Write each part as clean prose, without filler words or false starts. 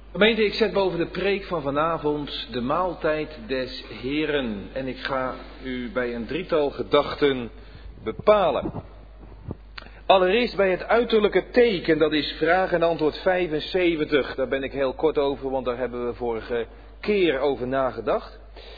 Gemeente, ik zet boven de preek van vanavond de maaltijd des Heren. En ik ga u bij een drietal gedachten bepalen. Allereerst bij het uiterlijke teken, dat is vraag en antwoord 75. Daar ben ik heel kort over, want daar hebben we vorige keer over nagedacht.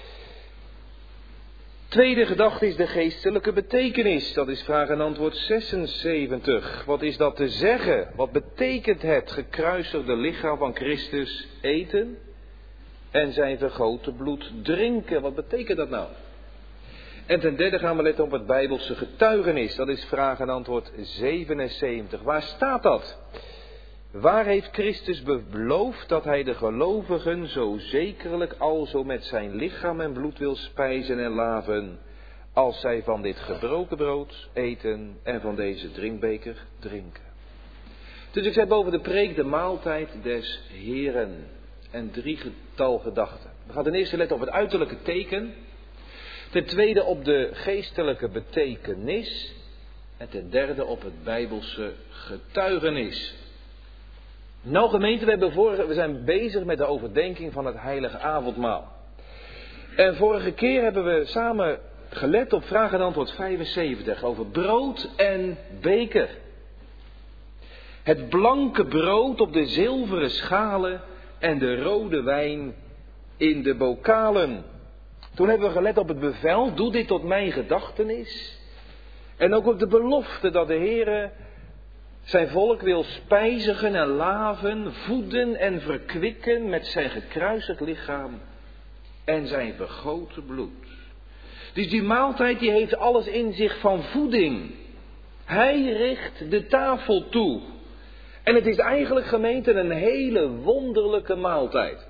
Tweede gedachte is de geestelijke betekenis. Dat is vraag en antwoord 76. Wat is dat te zeggen? Wat betekent het gekruisigde lichaam van Christus eten en zijn vergoten bloed drinken? Wat betekent dat nou? En ten derde gaan we letten op het Bijbelse getuigenis. Dat is vraag en antwoord 77. Waar staat dat? Waar heeft Christus beloofd dat hij de gelovigen zo zekerlijk alzo met zijn lichaam en bloed wil spijzen en laven, als zij van dit gebroken brood eten en van deze drinkbeker drinken? Dus ik zet boven de preek de maaltijd des Heren en drietal gedachten. We gaan ten eerste letten op het uiterlijke teken, ten tweede op de geestelijke betekenis en ten derde op het Bijbelse getuigenis. Nou gemeente, we zijn bezig met de overdenking van het heilige avondmaal. En vorige keer hebben we samen gelet op vraag en antwoord 75 over brood en beker. Het blanke brood op de zilveren schalen en de rode wijn in de bokalen. Toen hebben we gelet op het bevel, doe dit tot mijn gedachtenis. En ook op de belofte dat de Heere zijn volk wil spijzigen en laven, voeden en verkwikken met zijn gekruisigd lichaam en zijn vergoten bloed. Dus die maaltijd die heeft alles in zich van voeding. Hij richt de tafel toe. En het is eigenlijk, gemeente, een hele wonderlijke maaltijd.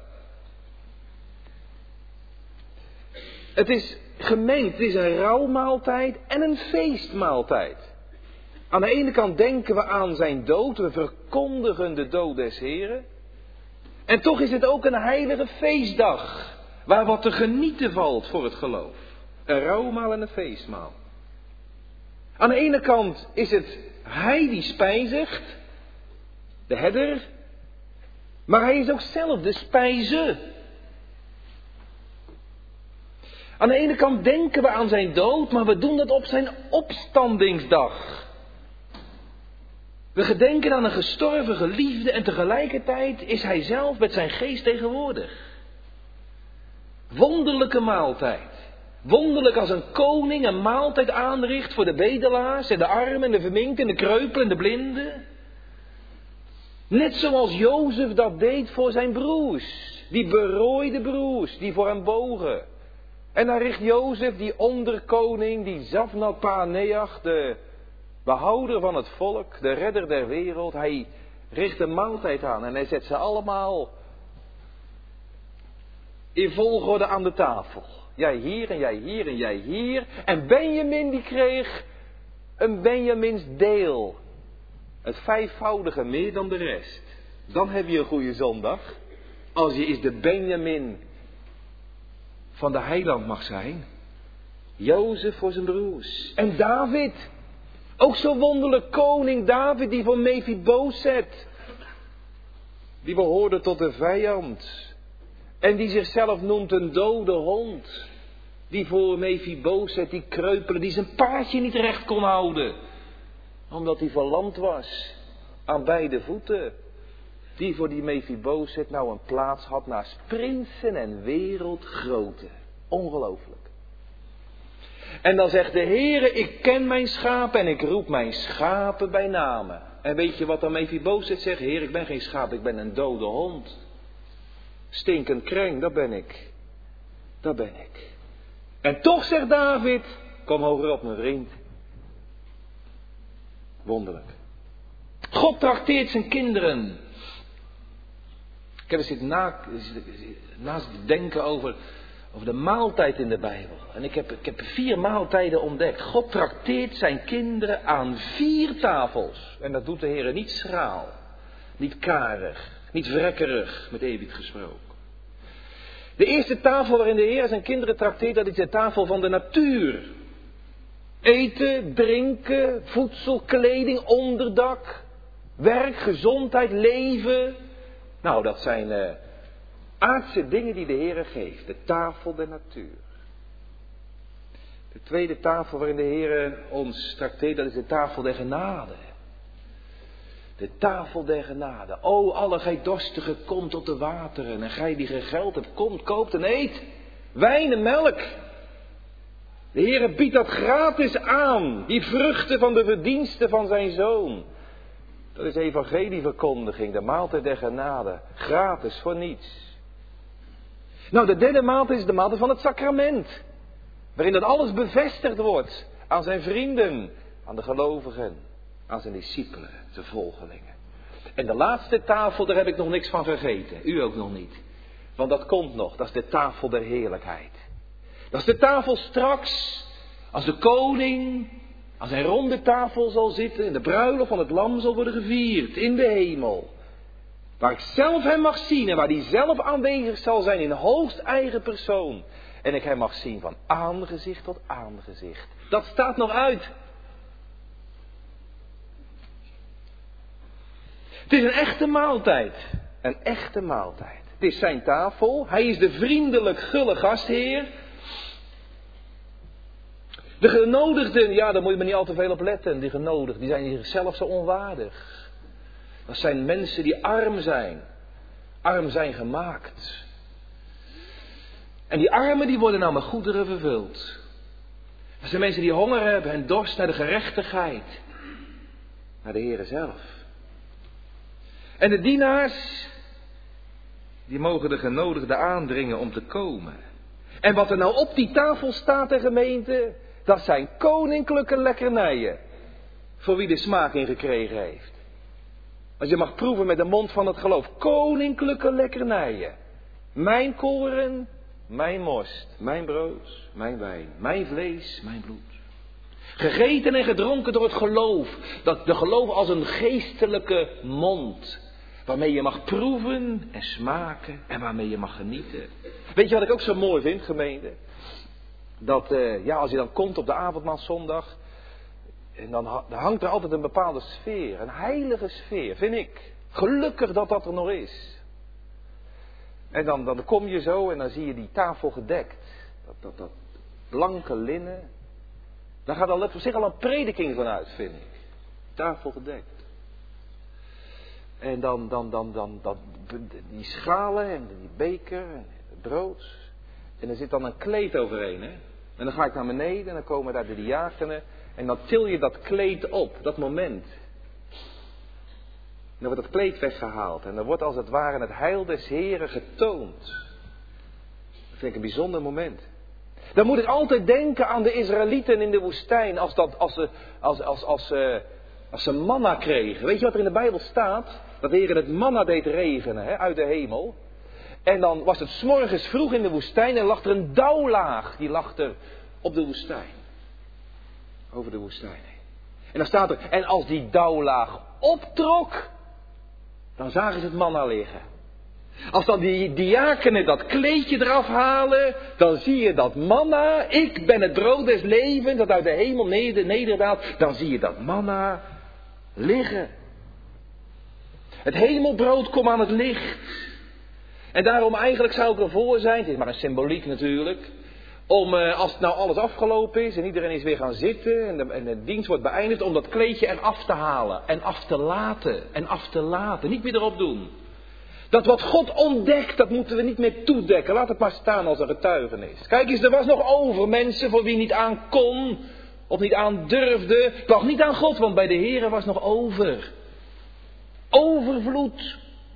Het is gemengd, het is een rouwmaaltijd en een feestmaaltijd. Aan de ene kant denken we aan zijn dood, we verkondigen de dood des Heren. En toch is het ook een heilige feestdag, waar wat te genieten valt voor het geloof. Een rouwmaal en een feestmaal. Aan de ene kant is het hij die spijzigt, de herder, maar hij is ook zelf de spijze. Aan de ene kant denken we aan zijn dood, maar we doen dat op zijn opstandingsdag. We gedenken aan een gestorven geliefde en tegelijkertijd is hij zelf met zijn geest tegenwoordig. Wonderlijke maaltijd. Wonderlijk als een koning een maaltijd aanricht voor de bedelaars en de armen en de verminkten en de kreupelen en de blinden. Net zoals Jozef dat deed voor zijn broers. Die berooide broers die voor hem bogen. En dan richt Jozef, die onderkoning, die Zafnat Paaneach, de behouder van het volk, de redder der wereld, hij richt een maaltijd aan en hij zet ze allemaal in volgorde aan de tafel. Jij hier en jij hier en jij hier. En Benjamin die kreeg een Benjamins deel. Het vijfvoudige meer dan de rest. Dan heb je een goede zondag. Als je eens de Benjamin van de heiland mag zijn. Jozef voor zijn broers. En David. Ook zo wonderlijk koning David die voor Mephibozet. Die behoorde tot de vijand. En die zichzelf noemt een dode hond. Die voor Mephibozet, die kreupelen, die zijn paardje niet recht kon houden. Omdat hij verlamd was aan beide voeten. Die voor die Mephibozet nou een plaats had naast prinsen en wereldgroten. Ongelooflijk. En dan zegt de Heere, ik ken mijn schapen en ik roep mijn schapen bij name. En weet je wat dan Mephibozet zegt? Heer, ik ben geen schaap, ik ben een dode hond. Stinkend kreng, dat ben ik. Dat ben ik. En toch zegt David, kom hoger op mijn vriend. Wonderlijk. God trakteert zijn kinderen. Ik heb eens zitten naast denken over de maaltijd in de Bijbel. En ik heb 4 maaltijden ontdekt. God trakteert zijn kinderen aan 4 tafels. En dat doet de Heer niet schraal. Niet karig. Niet vrekkerig, met David gesproken. De eerste tafel waarin de Heer zijn kinderen trakteert, dat is de tafel van de natuur. Eten, drinken, voedsel, kleding, onderdak, werk, gezondheid, leven. Nou, dat zijn aardse dingen die de Heer geeft. De tafel der natuur. De tweede tafel waarin de Heer ons trakteert, dat is de tafel der genade. De tafel der genade. O, alle gij dorstigen, komt tot de wateren. En gij die gegeld hebt, komt, koopt en eet. Wijn en melk. De Heer biedt dat gratis aan. Die vruchten van de verdiensten van zijn Zoon. Dat is evangelieverkondiging, de maaltijd der genade. Gratis, voor niets. Nou, de derde maaltijd is de maaltijd van het sacrament. Waarin dat alles bevestigd wordt aan zijn vrienden, aan de gelovigen, aan zijn discipelen, zijn volgelingen. En de laatste tafel, daar heb ik nog niks van vergeten. U ook nog niet. Want dat komt nog, dat is de tafel der heerlijkheid. Dat is de tafel straks, als de koning aan zijn ronde tafel zal zitten en de bruiloft van het lam zal worden gevierd in de hemel. Waar ik zelf hem mag zien en waar hij zelf aanwezig zal zijn in hoogst eigen persoon. En ik hem mag zien van aangezicht tot aangezicht. Dat staat nog uit. Het is een echte maaltijd. Een echte maaltijd. Het is zijn tafel. Hij is de vriendelijk gulle gastheer. De genodigden, ja, daar moet je maar niet al te veel op letten. Die genodigden, die zijn zichzelf zo onwaardig. Dat zijn mensen die arm zijn. Arm zijn gemaakt. En die armen die worden nou met goederen vervuld. Dat zijn mensen die honger hebben en dorst naar de gerechtigheid. Naar de Heere zelf. En de dienaars, die mogen de genodigden aandringen om te komen. En wat er nou op die tafel staat, de gemeente, dat zijn koninklijke lekkernijen. Voor wie de smaak in gekregen heeft. Als je mag proeven met de mond van het geloof. Koninklijke lekkernijen. Mijn koren, mijn most, mijn brood, mijn wijn, mijn vlees, mijn bloed. Gegeten en gedronken door het geloof. Dat de geloof als een geestelijke mond. Waarmee je mag proeven en smaken en waarmee je mag genieten. Weet je wat ik ook zo mooi vind, gemeente? Dat als je dan komt op de avondmaalszondag. En dan hangt er altijd een bepaalde sfeer. Een heilige sfeer, vind ik. Gelukkig dat dat er nog is. En dan kom je zo en dan zie je die tafel gedekt. Dat blanke linnen. Daar gaat al op zich al een prediking van uit, vind ik. Tafel gedekt. En dan die schalen en die beker en het brood. En er zit dan een kleed overheen, hè. En dan ga ik naar beneden en dan komen daar de diakenen. En dan til je dat kleed op, dat moment. En dan wordt dat kleed weggehaald. En dan wordt als het ware het heil des Heren getoond. Dat vind ik een bijzonder moment. Dan moet ik altijd denken aan de Israëlieten in de woestijn. Als ze manna kregen. Weet je wat er in de Bijbel staat? Dat de Heer het manna deed regenen uit de hemel. En dan was het 's morgens vroeg in de woestijn en lag er een dauwlaag. Die lag er op de woestijn. Over de woestijn heen. En dan staat er, en als die dauwlaag optrok, dan zagen ze het manna liggen. Als dan die diakenen dat kleedje eraf halen, dan zie je dat manna, ik ben het brood des levens, dat uit de hemel nederdaalt, dan zie je dat manna liggen. Het hemelbrood komt aan het licht. En daarom eigenlijk zou ik ervoor zijn, het is maar een symboliek natuurlijk, om als nou alles afgelopen is en iedereen is weer gaan zitten en de dienst wordt beëindigd, om dat kleedje eraf te halen en af te laten, niet meer erop doen. Dat wat God ontdekt, dat moeten we niet meer toedekken. Laat het maar staan als een getuigenis. Kijk eens, er was nog over mensen voor wie niet aan kon of niet aan durfde. Het lag niet aan God, want bij de Heere was nog over. Overvloed.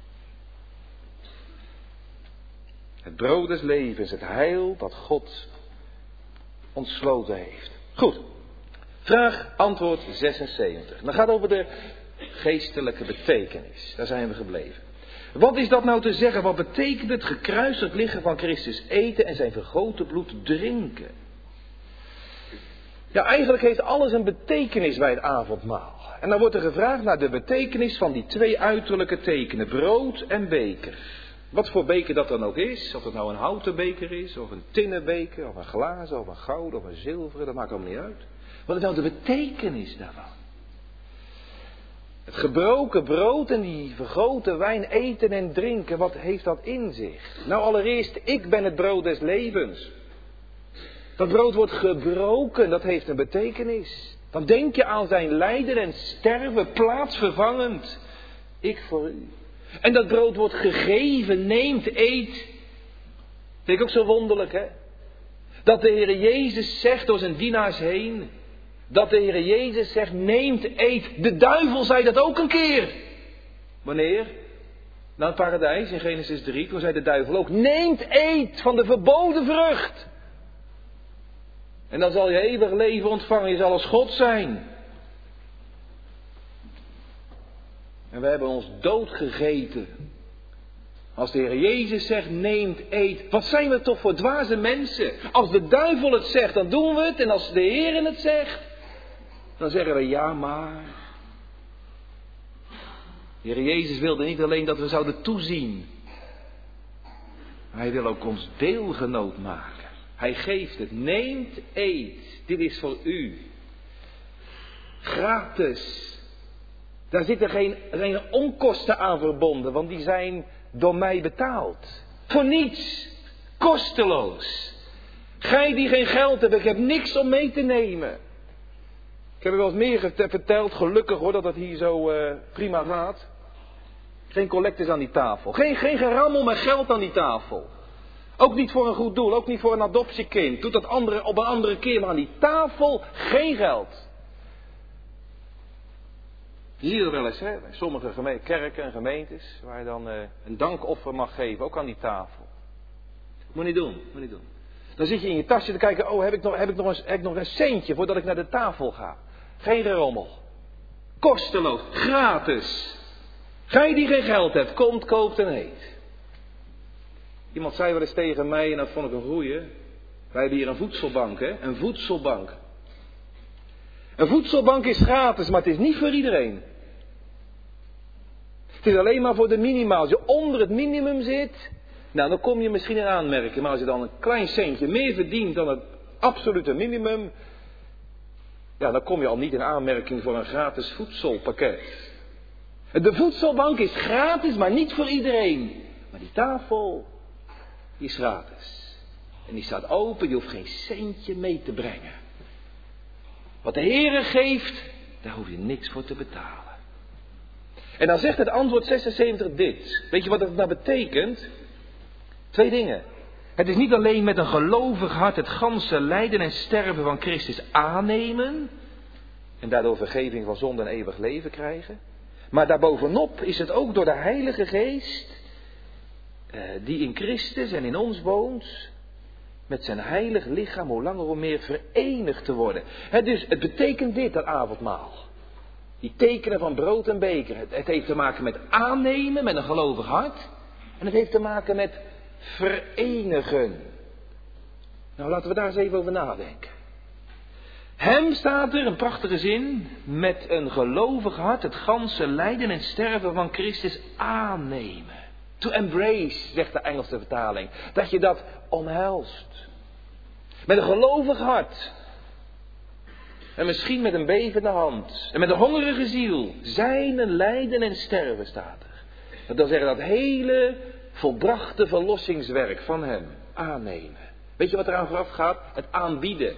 Het brood des levens, het heil dat God ontsloten heeft. Goed. Vraag, antwoord 76. Dan gaat het over de geestelijke betekenis. Daar zijn we gebleven. Wat is dat nou te zeggen? Wat betekent het gekruisigd lichaam van Christus eten en zijn vergoten bloed drinken? Ja, eigenlijk heeft alles een betekenis bij het avondmaal. En dan wordt er gevraagd naar de betekenis van die twee uiterlijke tekenen, brood en beker. Wat voor beker dat dan ook is, of het nou een houten beker is, of een tinnen beker, of een glazen, of een gouden, of een zilveren, dat maakt allemaal niet uit. Wat is nou de betekenis daarvan? Het gebroken brood en die vergoten wijn, eten en drinken, wat heeft dat in zich? Nou, allereerst, ik ben het brood des levens. Dat brood wordt gebroken, dat heeft een betekenis. Dan denk je aan zijn lijden en sterven, plaatsvervangend. Ik voor u. En dat brood wordt gegeven, neemt, eet. Vind ik ook zo wonderlijk, hè? Dat de Heer Jezus zegt door zijn dienaars heen. Dat de Heer Jezus zegt, neemt, eet. De duivel zei dat ook een keer. Wanneer? Na het paradijs in Genesis 3, toen zei de duivel ook, neemt, eet van de verboden vrucht. En dan zal je eeuwig leven ontvangen, je zal als God zijn. En we hebben ons doodgegeten. Als de Heer Jezus zegt, neemt, eet. Wat zijn we toch voor dwaze mensen. Als de duivel het zegt, dan doen we het. En als de Heer het zegt, dan zeggen we ja maar. De Heer Jezus wilde niet alleen dat we zouden toezien. Hij wil ook ons deelgenoot maken. Hij geeft het. Neemt, eet. Dit is voor u. Gratis. Daar zitten geen onkosten aan verbonden, want die zijn door mij betaald. Voor niets. Kosteloos. Gij die geen geld hebt, ik heb niks om mee te nemen. Ik heb er wel eens meer verteld, gelukkig hoor, dat het hier zo prima gaat. Geen collectes aan die tafel. Geen gerammel met geld aan die tafel. Ook niet voor een goed doel, ook niet voor een adoptiekind. Doet dat op een andere keer, maar aan die tafel geen geld. Je ziet het wel eens, hè? Bij sommige kerken en gemeentes, waar je dan een dankoffer mag geven, ook aan die tafel. Moet niet doen. Dan zit je in je tasje te kijken, oh, heb ik nog een centje voordat ik naar de tafel ga. Geen gerommel. Kosteloos, gratis. Gij die geen geld hebt, komt, koopt en eet. Iemand zei wel eens tegen mij, en dat vond ik een goeie. Wij hebben hier een voedselbank, hè? Een voedselbank. Een voedselbank is gratis, maar het is niet voor iedereen. Het is alleen maar voor de minimaal. Als je onder het minimum zit, nou dan kom je misschien in aanmerking. Maar als je dan een klein centje meer verdient dan het absolute minimum, ja, dan kom je al niet in aanmerking voor een gratis voedselpakket. De voedselbank is gratis, maar niet voor iedereen. Maar die tafel, die is gratis. En die staat open, je hoeft geen centje mee te brengen. Wat de Heere geeft, daar hoef je niks voor te betalen. En dan zegt het antwoord 76 dit. Weet je wat dat nou betekent? 2 dingen. Het is niet alleen met een gelovig hart het ganse lijden en sterven van Christus aannemen. En daardoor vergeving van zonde en eeuwig leven krijgen. Maar daarbovenop is het ook door de Heilige Geest, die in Christus en in ons woont, met zijn heilig lichaam hoe langer hoe meer verenigd te worden. Dus het betekent dit, dat avondmaal. Die tekenen van brood en beker. Het heeft te maken met aannemen, met een gelovig hart. En het heeft te maken met verenigen. Nou, laten we daar eens even over nadenken. Hem staat er, een prachtige zin, met een gelovig hart het ganse lijden en sterven van Christus aannemen. To embrace, zegt de Engelse vertaling. Dat je dat omhelst. Met een gelovig hart. En misschien met een bevende hand. En met een hongerige ziel. Zijn lijden en sterven staat er. Dat wil zeggen dat hele volbrachte verlossingswerk van hem aannemen. Weet je wat eraan vooraf gaat? Het aanbieden.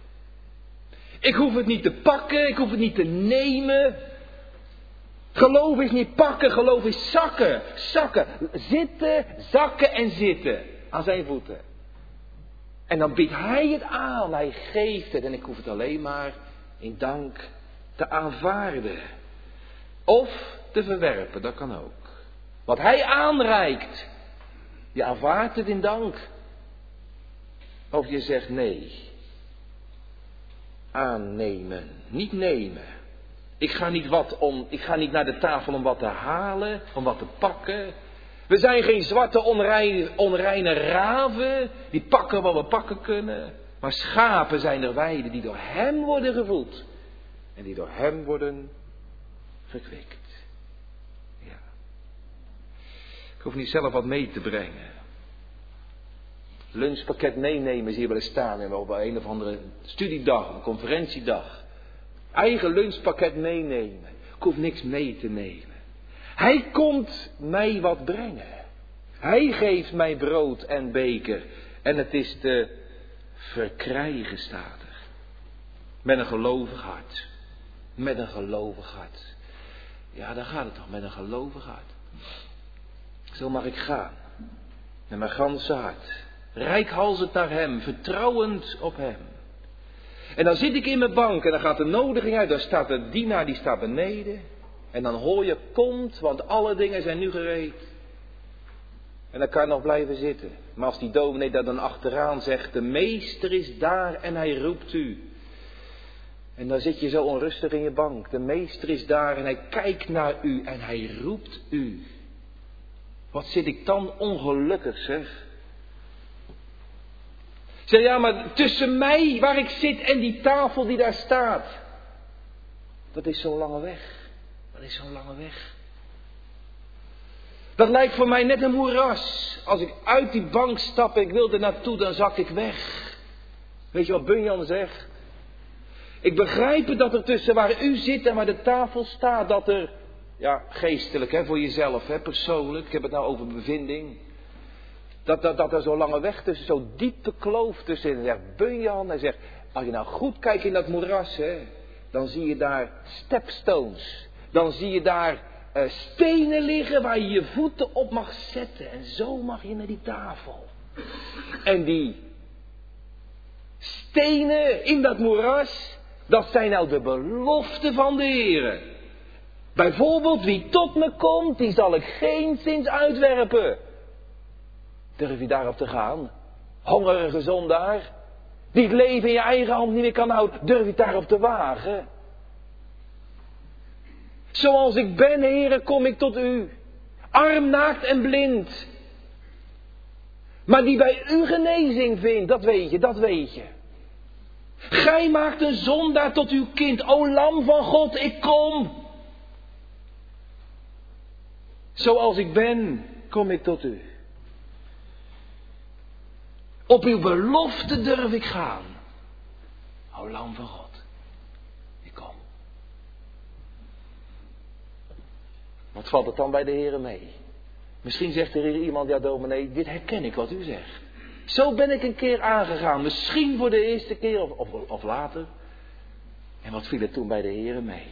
Ik hoef het niet te pakken, ik hoef het niet te nemen. Geloof is niet pakken, geloof is zakken. Zakken. Zitten, zakken en zitten. Aan zijn voeten. En dan biedt hij het aan, hij geeft het. En ik hoef het alleen maar in dank te aanvaarden. Of te verwerpen, dat kan ook. Wat hij aanreikt, je aanvaardt het in dank. Of je zegt nee. Aannemen, niet nemen. Ik ga niet naar de tafel om wat te halen, om wat te pakken. We zijn geen zwarte onreine raven, die pakken wat we pakken kunnen. Maar schapen zijn er weiden die door hem worden gevoed. En die door hem worden verkwikt. Ja. Ik hoef niet zelf wat mee te brengen. Lunchpakket meenemen zie je wel eens staan op een of andere studiedag, een conferentiedag. Eigen lunchpakket meenemen. hoef niks mee te nemen. Hij komt mij wat brengen. Hij geeft mij brood en beker. En het is te verkrijgen, staat er. Met een gelovig hart. Met een gelovig hart. Ja, daar gaat het toch, met een gelovig hart. Zo mag ik gaan. Met mijn ganse hart. Reikhalzend naar hem, vertrouwend op hem. En dan zit ik in mijn bank en dan gaat de nodiging uit. Dan staat de dienaar, die staat beneden. En dan hoor je, komt, want alle dingen zijn nu gereed. En dan kan je nog blijven zitten. Maar als die dominee daar dan achteraan zegt, de meester is daar en hij roept u. En dan zit je zo onrustig in je bank. De meester is daar en hij kijkt naar u en hij roept u. Wat zit ik dan ongelukkig, zeg. Zeg, ja, maar tussen mij waar ik zit en die tafel die daar staat. Dat is zo'n lange weg. Dat is zo'n lange weg. Dat lijkt voor mij net een moeras. Als ik uit die bank stap en ik wil er naartoe, dan zak ik weg. Weet je wat Bunyan zegt? Ik begrijp het dat er tussen waar u zit en waar de tafel staat, dat er, ja, geestelijk, hè, voor jezelf, hè, persoonlijk, ik heb het nou over bevinding. Dat er zo'n lange weg tussen, zo'n diepe kloof tussen is. En zegt Bunyan, hij zegt, als je nou goed kijkt in dat moeras, hè, dan zie je daar stepstones. Dan zie je daar stenen liggen waar je je voeten op mag zetten. En zo mag je naar die tafel. En die stenen in dat moeras, dat zijn nou de beloften van de Heere. Bijvoorbeeld, wie tot me komt, die zal ik geenszins uitwerpen. Durf je daarop te gaan? Hongerige zondaar, die het leven in je eigen hand niet meer kan houden, durf je daarop te wagen? Zoals ik ben, Heere, kom ik tot u. Arm, naakt en blind. Maar die bij u genezing vindt, dat weet je, dat weet je. Gij maakt een zondaar tot uw kind. O lam van God, ik kom. Zoals ik ben, kom ik tot u. Op uw belofte durf ik gaan. O lam van God, ik kom. Wat valt het dan bij de Heere mee? Misschien zegt er hier iemand, ja dominee, dit herken ik wat u zegt. Zo ben ik een keer aangegaan. Misschien voor de eerste keer of later. En wat viel er toen bij de Heere mee?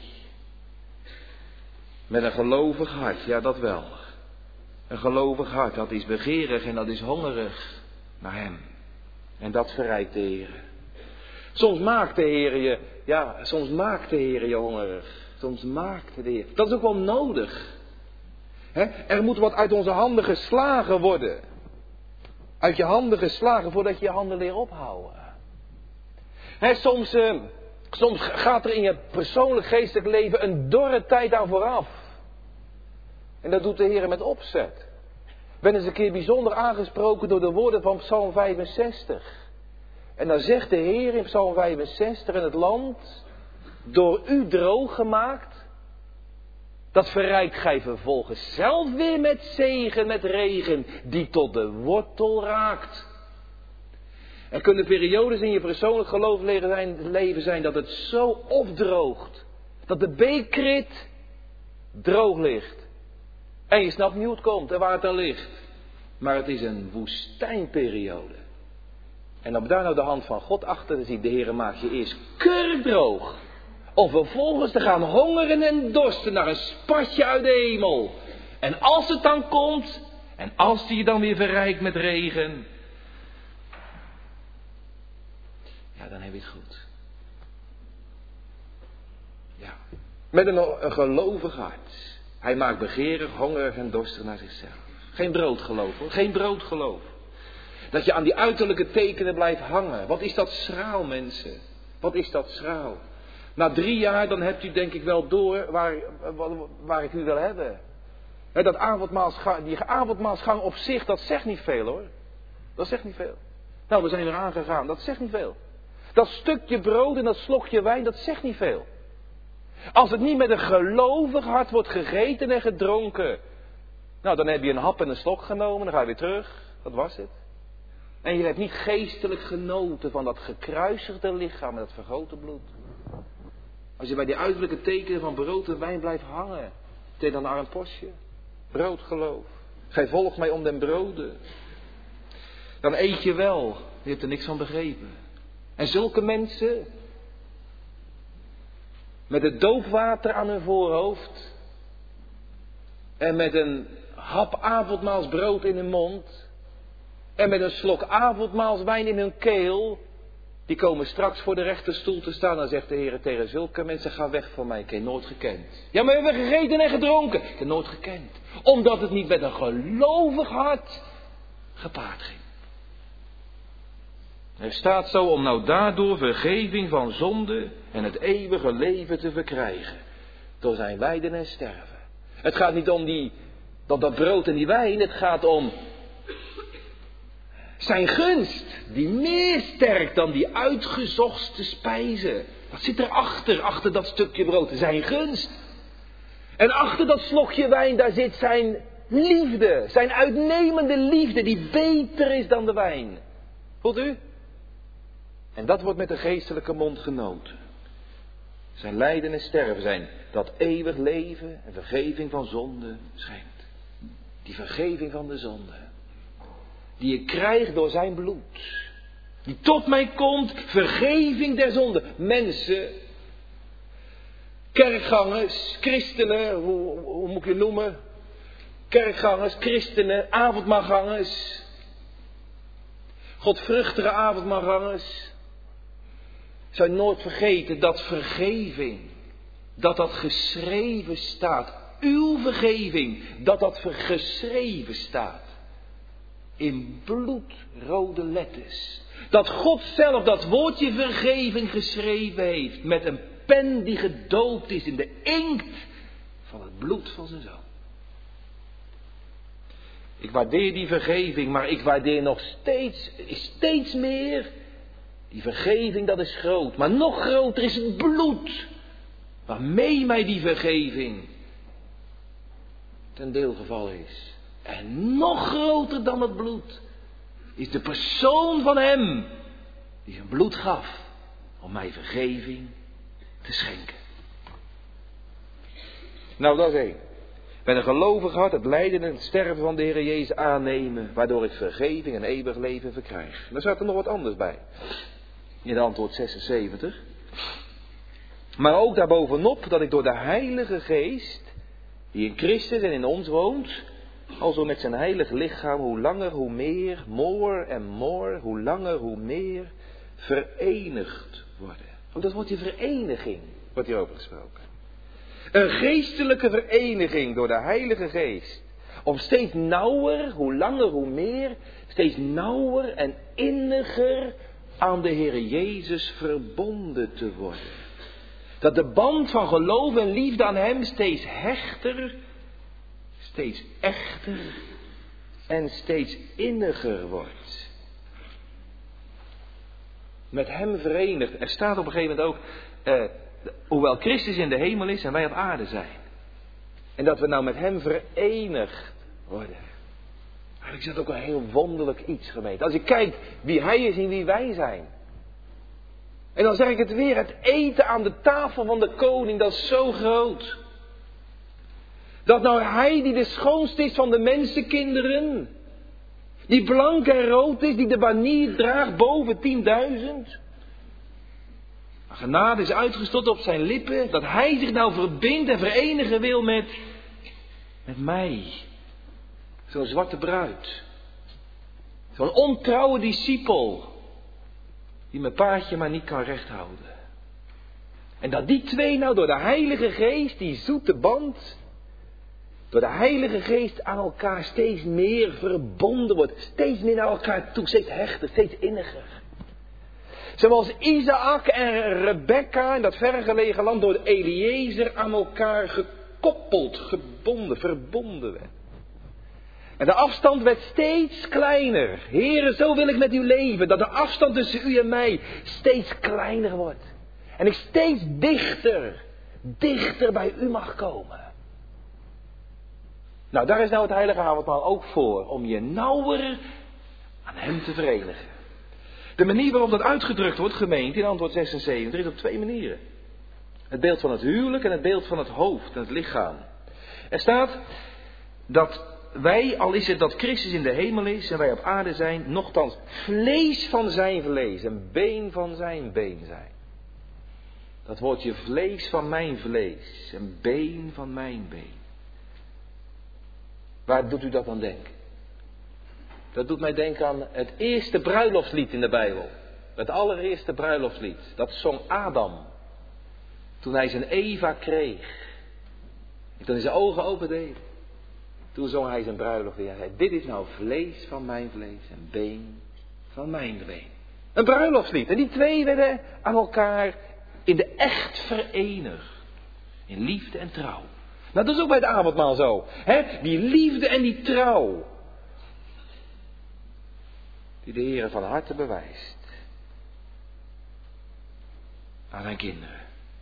Met een gelovig hart, ja dat wel. Een gelovig hart, dat is begeerig en dat is hongerig naar hem. En dat verrijkt de Heere. Soms maakt de Heere je hongerig. Soms maakt de Heer. Dat is ook wel nodig. Er moet wat uit onze handen geslagen worden. Uit je handen geslagen voordat je je handen leert ophouden. Soms gaat er in je persoonlijk geestelijk leven een dorre tijd aan vooraf. En dat doet de Heer met opzet. Ik ben eens een keer bijzonder aangesproken door de woorden van Psalm 65. En dan zegt de Heer in Psalm 65, en het land door u droog gemaakt, dat verrijkt gij vervolgens zelf weer met zegen, met regen, die tot de wortel raakt. Er kunnen periodes in je persoonlijk geloofsleven zijn dat het zo opdroogt, dat de beekrit droog ligt. En je snapt niet hoe het komt en waar het dan ligt. Maar het is een woestijnperiode. En om daar nou de hand van God achter te zien, de Heere maakt je eerst kurkdroog. Om vervolgens te gaan hongeren en dorsten naar een spatje uit de hemel. En als het dan komt, en als die je dan weer verrijkt met regen, ja, dan heb je het goed. Ja, met een gelovig hart. Hij maakt begeerig, hongerig en dorstig naar zichzelf. Geen broodgeloof hoor, geen broodgeloof. Dat je aan die uiterlijke tekenen blijft hangen. Wat is dat schraal, mensen? Wat is dat schraal? Na 3 jaar, dan hebt u denk ik wel door waar ik u wil hebben. Die avondmaalsgang op zich, dat zegt niet veel hoor. Dat zegt niet veel. Nou, we zijn er aangegaan, dat zegt niet veel. Dat stukje brood en dat slokje wijn, dat zegt niet veel. Als het niet met een gelovig hart wordt gegeten en gedronken. Nou, dan heb je een hap en een slok genomen, dan ga je weer terug. Dat was het. En je hebt niet geestelijk genoten van dat gekruisigde lichaam en dat vergoten bloed. Als je bij die uiterlijke tekenen van brood en wijn blijft hangen. Tegen een arm postje. Broodgeloof. Gij volgt mij om den broden. Dan eet je wel. Je hebt er niks van begrepen. En zulke mensen. Met het doopwater aan hun voorhoofd. En met een hap avondmaalsbrood in hun mond. En met een slok avondmaalswijn in hun keel. Die komen straks voor de rechterstoel te staan. Dan zegt de Heer tegen zulke mensen: ga weg van mij, ik heb je nooit gekend. Ja, maar we hebben gegeten en gedronken. Ik heb je nooit gekend. Omdat het niet met een gelovig hart gepaard ging. Er staat zo om nou daardoor vergeving van zonde en het eeuwige leven te verkrijgen. Door zijn lijden en sterven. Het gaat niet om dat brood en die wijn. Het gaat om zijn gunst. Die meer sterkt dan die uitgezochtste spijzen. Wat zit erachter, achter dat stukje brood? Zijn gunst. En achter dat slokje wijn, daar zit zijn liefde. Zijn uitnemende liefde, die beter is dan de wijn. Voelt u? En dat wordt met de geestelijke mond genoten. Zijn lijden en sterven zijn dat eeuwig leven en vergeving van zonde schenkt. Die vergeving van de zonde. Die je krijgt door zijn bloed. Die tot mij komt, vergeving der zonde. Mensen, kerkgangers, christenen, hoe moet ik je noemen? Kerkgangers, christenen, avondmaalgangers. Godvruchtige avondmaalgangers. Zou je nooit vergeten dat vergeving, dat geschreven staat. Uw vergeving, dat geschreven staat. In bloedrode letters. Dat God zelf dat woordje vergeving geschreven heeft. Met een pen die gedoopt is in de inkt van het bloed van zijn zoon. Ik waardeer die vergeving, maar ik waardeer nog steeds meer. Die vergeving, dat is groot. Maar nog groter is het bloed. Waarmee mij die vergeving ten deel gevallen is. En nog groter dan het bloed is de persoon van hem die zijn bloed gaf om mij vergeving te schenken. Nou, dat is één. Met een gelovig hart het lijden en het sterven van de Heer Jezus aannemen, waardoor ik vergeving en eeuwig leven verkrijg. En daar staat er nog wat anders bij. In antwoord 76. Maar ook daarbovenop dat ik door de Heilige Geest, die in Christus en in ons woont, alzo met zijn heilig lichaam, hoe langer hoe meer, more en more, hoe langer hoe meer, verenigd worden. Want dat wordt die vereniging, wordt hier over gesproken. Een geestelijke vereniging door de Heilige Geest. Om steeds nauwer, hoe langer hoe meer, steeds nauwer en inniger aan de Heer Jezus verbonden te worden. Dat de band van geloof en liefde aan hem steeds hechter, steeds echter en steeds inniger wordt. Met hem verenigd. Er staat op een gegeven moment ook, hoewel Christus in de hemel is en wij op aarde zijn. En dat we nou met hem verenigd worden. Eigenlijk is dat ook een heel wonderlijk iets, gemeente. Als je kijkt wie hij is en wie wij zijn. En dan zeg ik het weer, het eten aan de tafel van de koning, dat is zo groot. Dat nou hij die de schoonste is van de mensenkinderen, die blank en rood is, die de banier draagt boven 10.000. Genade is uitgestort op zijn lippen, dat hij zich nou verbindt en verenigen wil met mij. Zo'n zwarte bruid. Zo'n ontrouwe discipel. Die mijn paardje maar niet kan rechthouden. En dat die twee nou door de Heilige Geest, die zoete band, door de Heilige Geest aan elkaar steeds meer verbonden wordt. Steeds meer naar elkaar toe, steeds hechter, steeds inniger. Zoals Isaac en Rebecca in dat vergelegen land door Eliezer aan elkaar gekoppeld, gebonden, verbonden werd. En de afstand werd steeds kleiner. Heere, zo wil ik met u leven. Dat de afstand tussen u en mij steeds kleiner wordt. En ik steeds dichter bij u mag komen. Nou, daar is nou het heilige avondmaal ook voor. Om je nauwer aan hem te verenigen. De manier waarop dat uitgedrukt wordt, gemeente, in antwoord 76, is op twee manieren. Het beeld van het huwelijk en het beeld van het hoofd en het lichaam. Er staat dat wij, al is het dat Christus in de hemel is en wij op aarde zijn, nochtans vlees van zijn vlees en been van zijn been zijn. Dat woordje vlees van mijn vlees en been van mijn been. Waar doet u dat aan denken? Dat doet mij denken aan het eerste bruiloftslied in de Bijbel. Het allereerste bruiloftslied. Dat zong Adam. Toen hij zijn Eva kreeg. En toen hij zijn ogen opendeed. Toen zong hij zijn bruiloft weer. Hij zei, dit is nou vlees van mijn vlees en been van mijn been. Een bruiloftslied. En die twee werden aan elkaar in de echt verenigd. In liefde en trouw. Nou, dat is ook bij het avondmaal zo. Hè? Die liefde en die trouw. Die de Heer van harte bewijst. Aan zijn kinderen.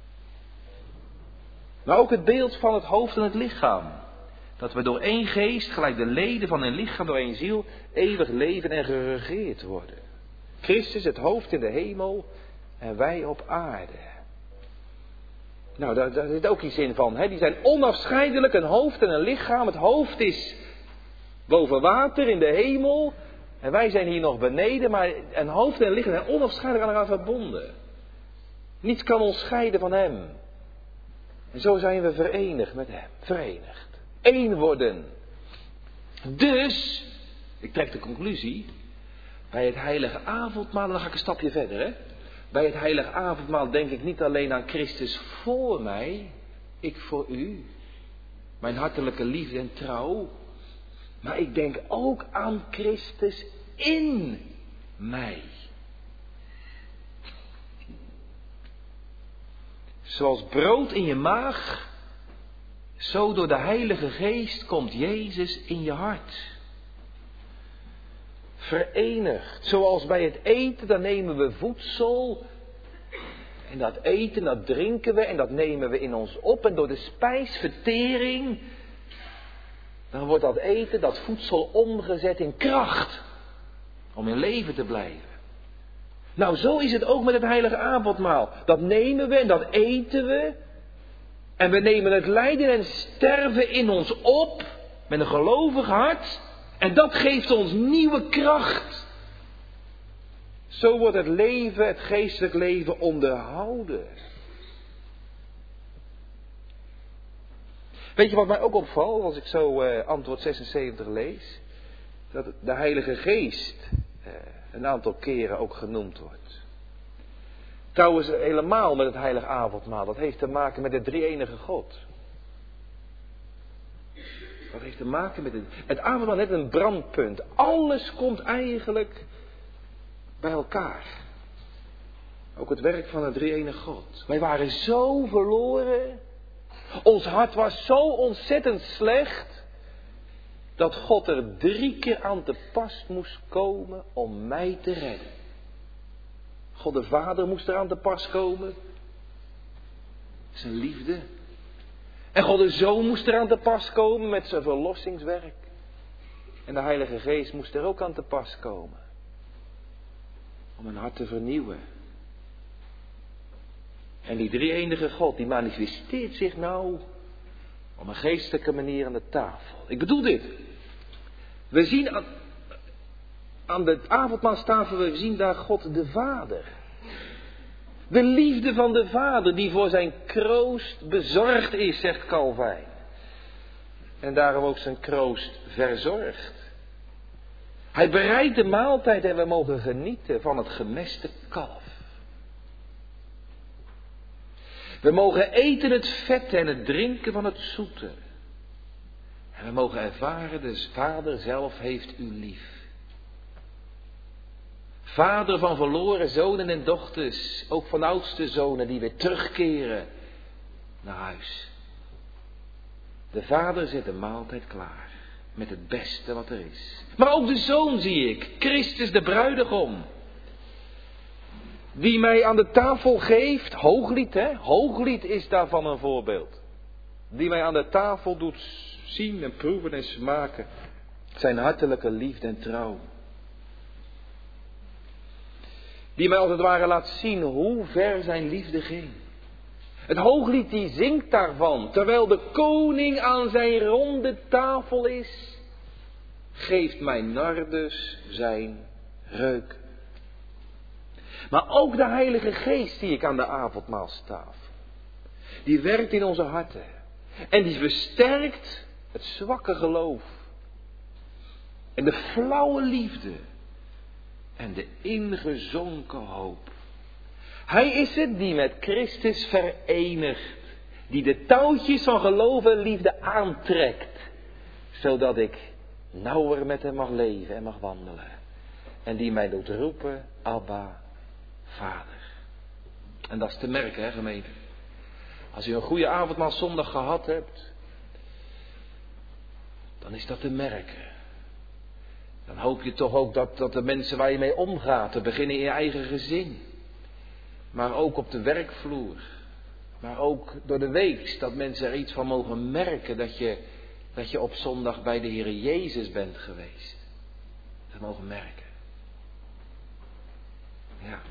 Maar ook het beeld van het hoofd en het lichaam. Dat we door één geest, gelijk de leden van een lichaam, door één ziel, eeuwig leven en geregeerd worden. Christus, het hoofd in de hemel en wij op aarde. Nou, daar zit ook iets in van. Hè? Die zijn onafscheidelijk, een hoofd en een lichaam. Het hoofd is boven water in de hemel. En wij zijn hier nog beneden, maar een hoofd en een lichaam zijn onafscheidelijk aan elkaar verbonden. Niets kan ons scheiden van hem. En zo zijn we verenigd met hem. Verenigd. Eén worden. Dus, ik trek de conclusie. Bij het heilige avondmaal, dan ga ik een stapje verder. Hè? Bij het heilige avondmaal denk ik niet alleen aan Christus voor mij. Ik voor u. Mijn hartelijke liefde en trouw. Maar ik denk ook aan Christus in mij. Zoals brood in je maag, zo door de Heilige Geest komt Jezus in je hart. Verenigd. Zoals bij het eten, dan nemen we voedsel. En dat eten, dat drinken we en dat nemen we in ons op. En door de spijsvertering, dan wordt dat eten, dat voedsel omgezet in kracht. Om in leven te blijven. Nou, zo is het ook met het heilige avondmaal. Dat nemen we en dat eten we. En we nemen het lijden en sterven in ons op. Met een gelovig hart. En dat geeft ons nieuwe kracht. Zo wordt het leven, het geestelijk leven onderhouden. Weet je wat mij ook opvalt als ik zo antwoord 76 lees? Dat de Heilige Geest een aantal keren ook genoemd wordt. Trouwens helemaal met het heilige avondmaal. Dat heeft te maken met de drie-enige God. Dat heeft te maken met het avondmaal net een brandpunt. Alles komt eigenlijk bij elkaar. Ook het werk van de drie-enige God. Wij waren zo verloren. Ons hart was zo ontzettend slecht. Dat God er 3 keer aan te pas moest komen om mij te redden. God de Vader moest er aan te pas komen. Zijn liefde. En God de Zoon moest er aan te pas komen met zijn verlossingswerk. En de Heilige Geest moest er ook aan te pas komen. Om een hart te vernieuwen. En die drie-enige God die manifesteert zich nou op een geestelijke manier aan de tafel. Ik bedoel dit. We zien aan de avondmaalstafel, we zien daar God de Vader. De liefde van de Vader die voor zijn kroost bezorgd is, zegt Calvijn. En daarom ook zijn kroost verzorgt. Hij bereidt de maaltijd en we mogen genieten van het gemeste kalf. We mogen eten het vet en het drinken van het zoete. En we mogen ervaren, de Vader zelf heeft u lief. Vader van verloren zonen en dochters, ook van oudste zonen die weer terugkeren naar huis. De Vader zet de maaltijd klaar, met het beste wat er is. Maar ook de Zoon zie ik, Christus de bruidegom. Die mij aan de tafel geeft, Hooglied hè, Hooglied is daarvan een voorbeeld. Die mij aan de tafel doet zien en proeven en smaken. Zijn hartelijke liefde en trouw. Die mij als het ware laat zien hoe ver zijn liefde ging. Het Hooglied die zingt daarvan, terwijl de koning aan zijn ronde tafel is, geeft mijn nardus zijn reuk. Maar ook de Heilige Geest zie ik aan de avondmaalstafel. Die werkt in onze harten. En die versterkt het zwakke geloof. En de flauwe liefde. En de ingezonken hoop. Hij is het die met Christus verenigt. Die de touwtjes van geloof en liefde aantrekt. Zodat ik nauwer met hem mag leven en mag wandelen. En die mij doet roepen, Abba, Vader. En dat is te merken, hè, gemeente. Als u een goede avondmaalszondag gehad hebt, dan is dat te merken. Dan hoop je toch ook dat de mensen waar je mee omgaat, te beginnen in je eigen gezin. Maar ook op de werkvloer. Maar ook door de week, dat mensen er iets van mogen merken dat je op zondag bij de Heer Jezus bent geweest. Dat mogen merken. Ja.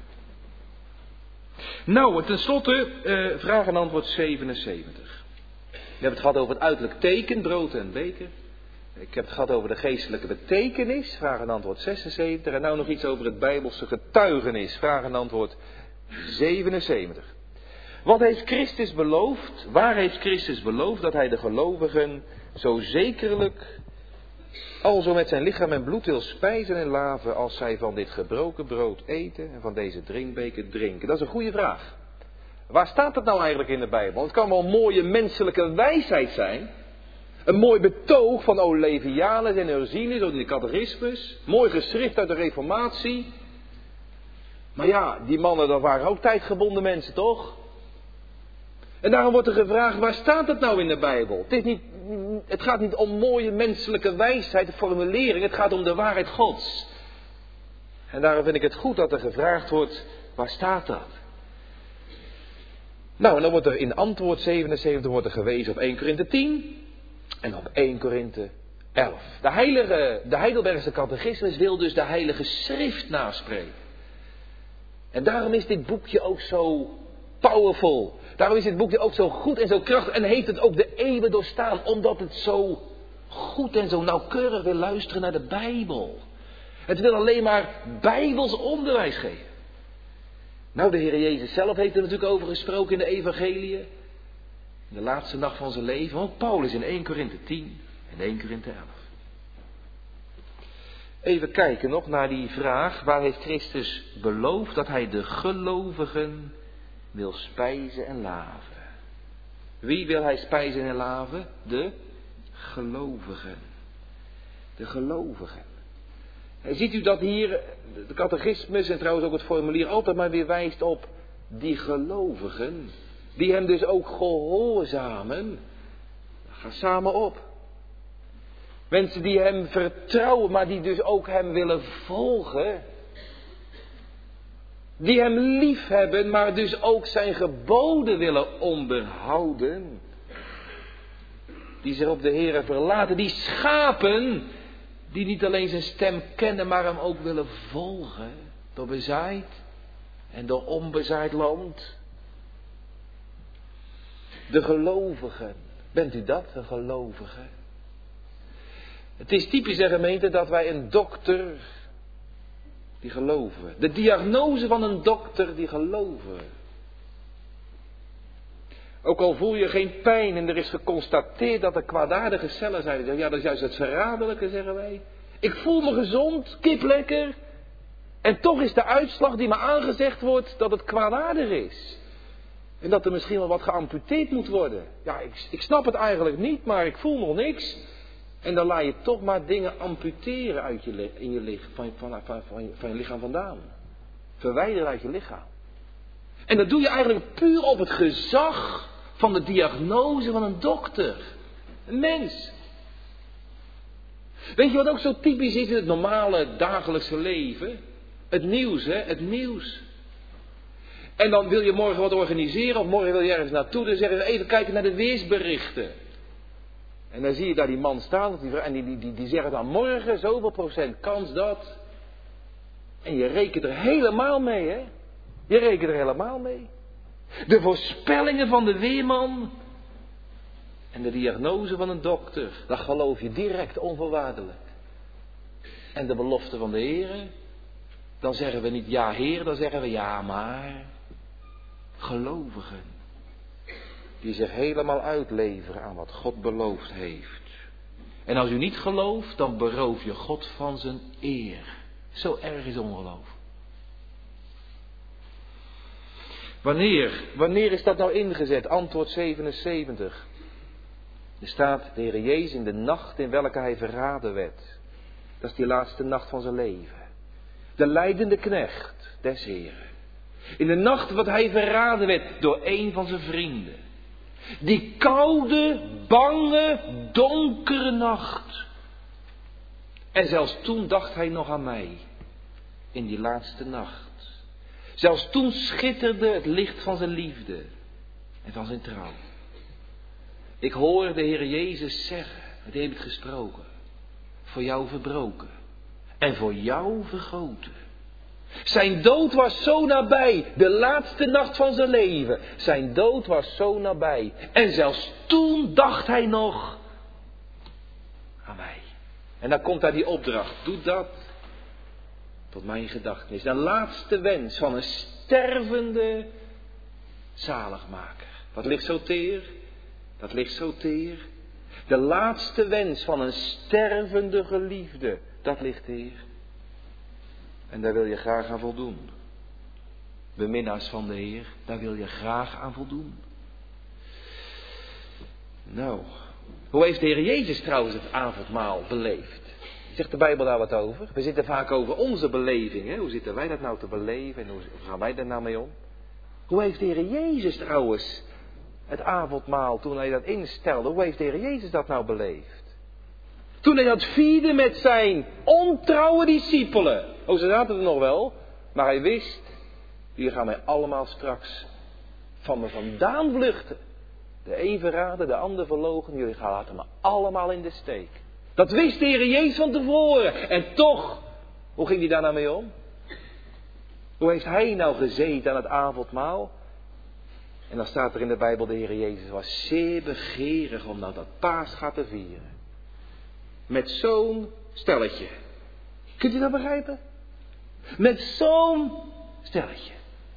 Nou, tenslotte, vraag en antwoord 77. We hebben het gehad over het uiterlijk teken, brood en beker. Ik heb het gehad over de geestelijke betekenis, vraag en antwoord 76. En nou nog iets over het Bijbelse getuigenis, vraag en antwoord 77. Wat heeft Christus beloofd? Waar heeft Christus beloofd dat hij de gelovigen zo zekerlijk alzo met zijn lichaam en bloed wil spijzen en laven als zij van dit gebroken brood eten en van deze drinkbeker drinken? Dat is een goede vraag. Waar staat het nou eigenlijk in de Bijbel? Het kan wel een mooie menselijke wijsheid zijn. Een mooi betoog van Olevianus en Ursinus door de catechismus. Mooi geschrift uit de Reformatie. Maar ja, die mannen dat waren ook tijdgebonden mensen, toch? En daarom wordt er gevraagd, waar staat het nou in de Bijbel? Het gaat niet om mooie menselijke wijsheid, de formulering. Het gaat om de waarheid Gods. En daarom vind ik het goed dat er gevraagd wordt, waar staat dat? Nou, en dan wordt er in antwoord 77 wordt er gewezen op 1 Korinthe 10 en op 1 Korinthe 11. De Heidelbergse catechismus wil dus de Heilige Schrift naspreken. En daarom is dit boekje ook zo powerful. Daarom is dit boekje ook zo goed en zo krachtig en heeft het ook de eeuwen doorstaan. Omdat het zo goed en zo nauwkeurig wil luisteren naar de Bijbel. Het wil alleen maar Bijbels onderwijs geven. Nou, de Heer Jezus zelf heeft er natuurlijk over gesproken in de evangeliën. In de laatste nacht van zijn leven. Ook Paulus in 1 Korinthe 10 en 1 Korinthe 11. Even kijken nog naar die vraag. Waar heeft Christus beloofd dat hij de gelovigen wil spijzen en laven? Wie wil hij spijzen en laven? De gelovigen. De gelovigen. En ziet u dat hier de catechismus en trouwens ook het formulier altijd maar weer wijst op die gelovigen. Die hem dus ook gehoorzamen. Ga samen op. Mensen die hem vertrouwen, maar die dus ook hem willen volgen. Die hem lief hebben, maar dus ook zijn geboden willen onderhouden. Die zich op de Heere verlaten. Die schapen, die niet alleen zijn stem kennen, maar hem ook willen volgen. Door bezaaid en door onbezaaid land. De gelovigen. Bent u dat, een gelovige? Het is typisch, hè, gemeente, dat wij een dokter die geloven. De diagnose van een dokter die geloven. Ook al voel je geen pijn en er is geconstateerd dat er kwaadaardige cellen zijn. Ja, dat is juist het verraderlijke, zeggen wij. Ik voel me gezond, kip lekker. En toch is de uitslag die me aangezegd wordt dat het kwaadaardig is. En dat er misschien wel wat geamputeerd moet worden. Ja, ik snap het eigenlijk niet, maar ik voel nog niks. En dan laat je toch maar dingen amputeren uit van je lichaam vandaan. Verwijderen uit je lichaam. En dat doe je eigenlijk puur op het gezag van de diagnose van een dokter. Een mens. Weet je wat ook zo typisch is in het normale dagelijkse leven? Het nieuws, hè? Het nieuws. En dan wil je morgen wat organiseren of morgen wil je ergens naartoe. Dan zeggen ze even kijken naar de weersberichten. En dan zie je daar die man staan en die zeggen dan morgen zoveel procent kans dat. En je rekent er helemaal mee, hè? Je rekent er helemaal mee. De voorspellingen van de weerman en de diagnose van een dokter, dat geloof je direct onvoorwaardelijk. En de belofte van de Heer, dan zeggen we niet ja Heer, dan zeggen we ja maar. Gelovigen, die zich helemaal uitleveren aan wat God beloofd heeft. En als u niet gelooft, dan beroof je God van zijn eer. Zo erg is ongeloof. Wanneer is dat nou ingezet? Antwoord 77. Er staat de Heer Jezus in de nacht in welke hij verraden werd. Dat is die laatste nacht van zijn leven. De lijdende knecht des Heren. In de nacht wat hij verraden werd door een van zijn vrienden. Die koude, bange, donkere nacht. En zelfs toen dacht hij nog aan mij. In die laatste nacht. Zelfs toen schitterde het licht van zijn liefde. En van zijn trouw. Ik hoor de Heer Jezus zeggen. Met hem heb ik gesproken. Voor jou verbroken. En voor jou vergoten. Zijn dood was zo nabij. De laatste nacht van zijn leven. Zijn dood was zo nabij. En zelfs toen dacht hij nog aan mij. En dan komt daar die opdracht. Doe dat tot mijn gedachtenis. De laatste wens van een stervende zaligmaker. Dat ligt zo teer. Dat ligt zo teer. De laatste wens van een stervende geliefde. Dat ligt teer. En daar wil je graag aan voldoen. Beminnaars van de Heer, daar wil je graag aan voldoen. Nou, hoe heeft de Heer Jezus trouwens het avondmaal beleefd? Zegt de Bijbel daar wat over? We zitten vaak over onze beleving. Hè? Hoe zitten wij dat nou te beleven en hoe gaan wij daar nou mee om? Hoe heeft de Heer Jezus trouwens het avondmaal, toen hij dat instelde, hoe heeft de Heer Jezus dat nou beleefd? Toen hij dat vierde met zijn ontrouwe discipelen. Oh, ze zaten er nog wel. Maar hij wist, jullie gaan mij allemaal straks van me vandaan vluchten. De een verraden, de ander verloochenen. Jullie gaan laten me allemaal in de steek. Dat wist de Heer Jezus van tevoren. En toch, hoe ging hij daar nou mee om? Hoe heeft hij nou gezeten aan het avondmaal? En dan staat er in de Bijbel, de Heer Jezus was zeer begeerig om nou dat Paascha te vieren. Met zo'n stelletje. Kunt u dat begrijpen? Met zo'n stelletje.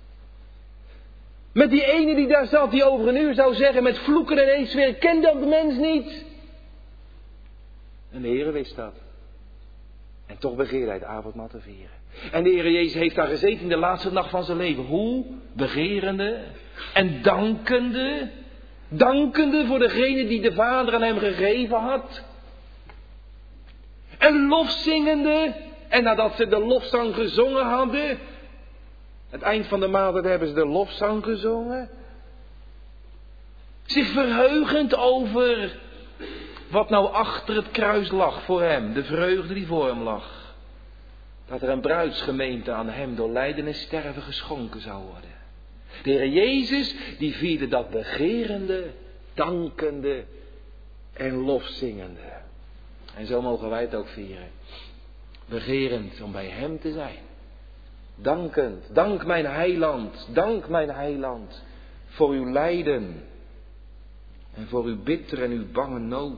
Met die ene die daar zat, die over een uur zou zeggen met vloeken en eens weer, ken dat mens niet. En de Heer wist dat. En toch begeerde hij het avondmaal te vieren. En de Heer Jezus heeft daar gezeten in de laatste nacht van zijn leven. Hoe? Begerende en dankende. Dankende voor degene die de Vader aan hem gegeven had. En lofzingende. En nadat ze de lofzang gezongen hadden. Het eind van de maaltijd hebben ze de lofzang gezongen. Zich verheugend over wat nou achter het kruis lag voor hem. De vreugde die voor hem lag. Dat er een bruidsgemeente aan hem door lijden en sterven geschonken zou worden. De Heer Jezus die vierde dat begerende, dankende en lofzingende. En zo mogen wij het ook vieren. Begerend om bij hem te zijn. Dankend, dank mijn heiland, voor uw lijden. En voor uw bitter en uw bange nood.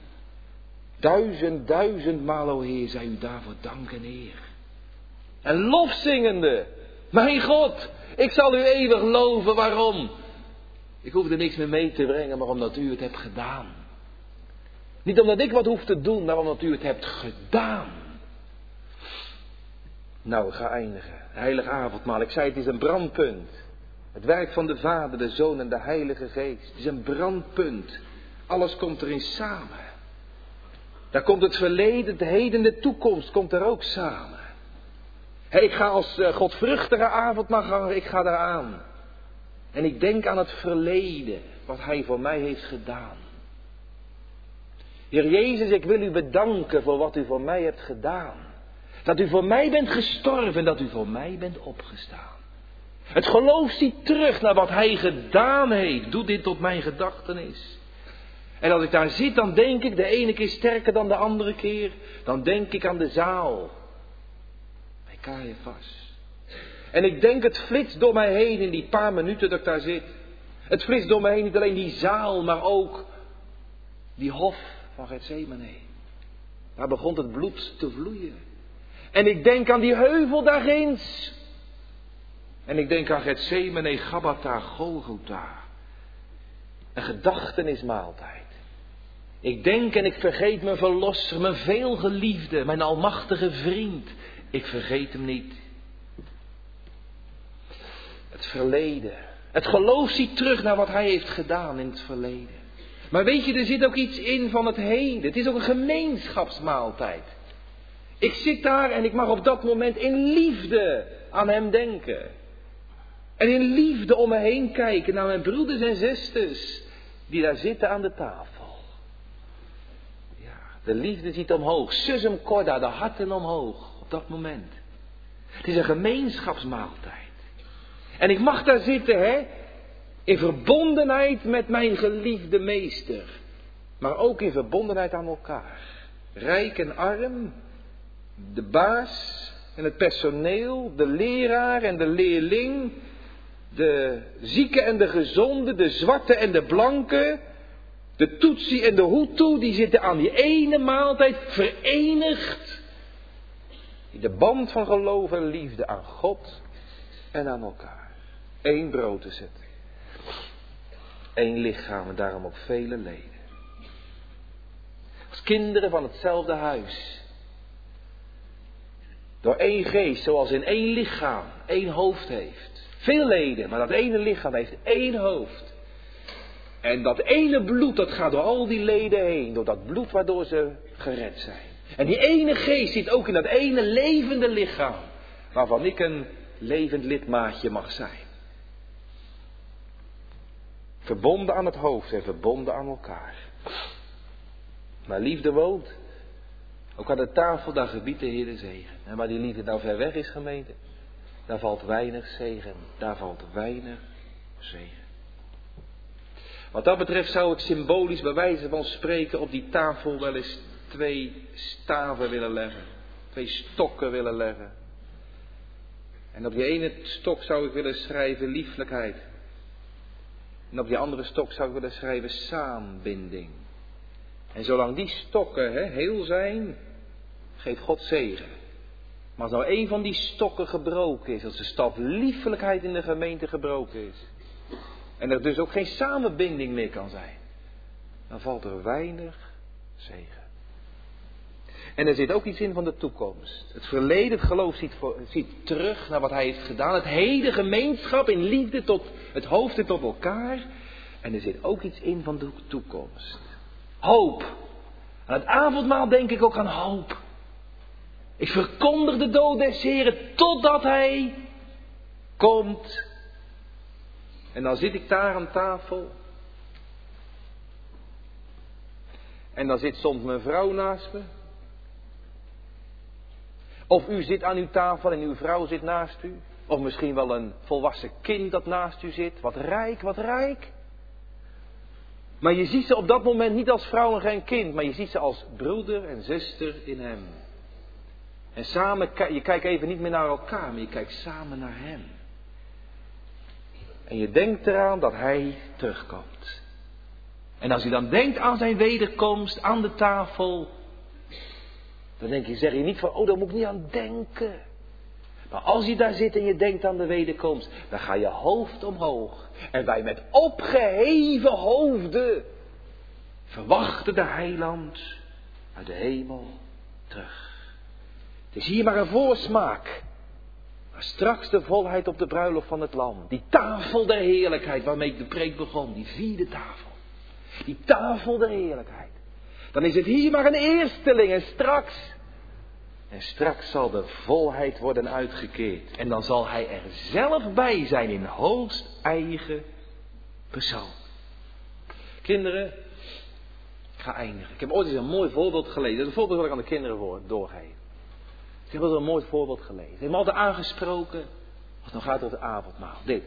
1000 maal, o Heer, zij u daarvoor dank en eer. En lofzingende, mijn God, ik zal u eeuwig loven, waarom? Ik hoef er niks meer mee te brengen, maar omdat u het hebt gedaan. Niet omdat ik wat hoef te doen, maar omdat u het hebt gedaan. Nou, ik ga eindigen. Heilig avondmaal. Ik zei, het is een brandpunt. Het werk van de Vader, de Zoon en de Heilige Geest. Het is een brandpunt. Alles komt erin samen. Daar komt het verleden, het heden, de toekomst komt er ook samen. Ik ga als godvruchtige avondmaal, ik ga daaraan. En ik denk aan het verleden, wat hij voor mij heeft gedaan. Heer Jezus, ik wil u bedanken voor wat u voor mij hebt gedaan. Dat u voor mij bent gestorven en dat u voor mij bent opgestaan. Het geloof ziet terug naar wat hij gedaan heeft. Doe dit tot mijn gedachtenis. En als ik daar zit, dan denk ik, de ene keer sterker dan de andere keer, dan denk ik aan de zaal. Bij Caiaphas. En ik denk, het flitst door mij heen in die paar minuten dat ik daar zit. Het flitst door mij heen, niet alleen die zaal, maar ook die hof van Getsemane. Daar begon het bloed te vloeien. En ik denk aan die heuvel daar ginds. En ik denk aan Getsemane, Gabbatha, Golgotha. Een gedachtenismaaltijd. Ik denk en ik vergeet mijn verlosser, mijn veelgeliefde, mijn almachtige vriend. Ik vergeet hem niet. Het verleden. Het geloof ziet terug naar wat hij heeft gedaan in het verleden. Maar weet je, er zit ook iets in van het heden. Het is ook een gemeenschapsmaaltijd. Ik zit daar en ik mag op dat moment in liefde aan hem denken. En in liefde om me heen kijken naar mijn broeders en zusters die daar zitten aan de tafel. Ja, de liefde ziet omhoog. Susum corda, de harten omhoog op dat moment. Het is een gemeenschapsmaaltijd. En ik mag daar zitten, hè, in verbondenheid met mijn geliefde meester. Maar ook in verbondenheid aan elkaar. Rijk en arm, de baas en het personeel, de leraar en de leerling, de zieke en de gezonde, de zwarte en de blanke, de Tutsi en de Hutu, die zitten aan die ene maaltijd verenigd. In de band van geloof en liefde aan God en aan elkaar. Eén brood is het. Eén lichaam en daarom ook vele leden. Als kinderen van hetzelfde huis. Door één geest, zoals in één lichaam, één hoofd heeft. Veel leden, maar dat ene lichaam heeft één hoofd. En dat ene bloed, dat gaat door al die leden heen. Door dat bloed waardoor ze gered zijn. En die ene geest zit ook in dat ene levende lichaam. Waarvan ik een levend lidmaatje mag zijn. Verbonden aan het hoofd en verbonden aan elkaar. Maar liefde woont. Ook aan de tafel, daar gebiedt de Heer de zegen. En waar die liefde nou ver weg is, gemeente, daar valt weinig zegen. Daar valt weinig zegen. Wat dat betreft zou ik symbolisch bij wijze van spreken op die tafel wel eens 2 staven willen leggen. 2 stokken willen leggen. En op die ene stok zou ik willen schrijven lieflijkheid. En op die andere stok zou ik willen schrijven saambinding. En zolang die stokken heel zijn, geeft God zegen. Maar als nou een van die stokken gebroken is, als de staf liefelijkheid in de gemeente gebroken is, en er dus ook geen samenbinding meer kan zijn, dan valt er weinig zegen. En er zit ook iets in van de toekomst. Het verleden, het geloof ziet terug naar wat hij heeft gedaan. Het heden, gemeenschap in liefde tot het hoofd en tot elkaar. En er zit ook iets in van de toekomst. Hoop. Aan het avondmaal denk ik ook aan hoop. Ik verkondig de dood des Heren totdat hij komt. En dan zit ik daar aan tafel. En dan zit soms mijn vrouw naast me. Of u zit aan uw tafel en uw vrouw zit naast u. Of misschien wel een volwassen kind dat naast u zit. Wat rijk, wat rijk. Maar je ziet ze op dat moment niet als vrouw en geen kind. Maar je ziet ze als broeder en zuster in hem. En samen, je kijkt even niet meer naar elkaar, maar je kijkt samen naar hem. En je denkt eraan dat hij terugkomt. En als je dan denkt aan zijn wederkomst aan de tafel, dan zeg je niet van, oh, daar moet ik niet aan denken. Maar als je daar zit en je denkt aan de wederkomst, dan ga je hoofd omhoog. En wij met opgeheven hoofden verwachten de heiland uit de hemel terug. Het is hier maar een voorsmaak. Maar straks de volheid op de bruiloft van het lam. Die tafel der heerlijkheid waarmee ik de preek begon. Die 4e tafel. Die tafel der heerlijkheid. Dan is het hier maar een eersteling en straks zal de volheid worden uitgekeerd. En dan zal hij er zelf bij zijn in hoogst eigen persoon. Kinderen, ik ga eindigen. Ik heb ooit eens een mooi voorbeeld gelezen. Dat is een voorbeeld wat ik aan de kinderen doorgeef. Ik heb wel een mooi voorbeeld gelezen. Ik heb me altijd aangesproken. Als het dan gaat over het avondmaal. Dit.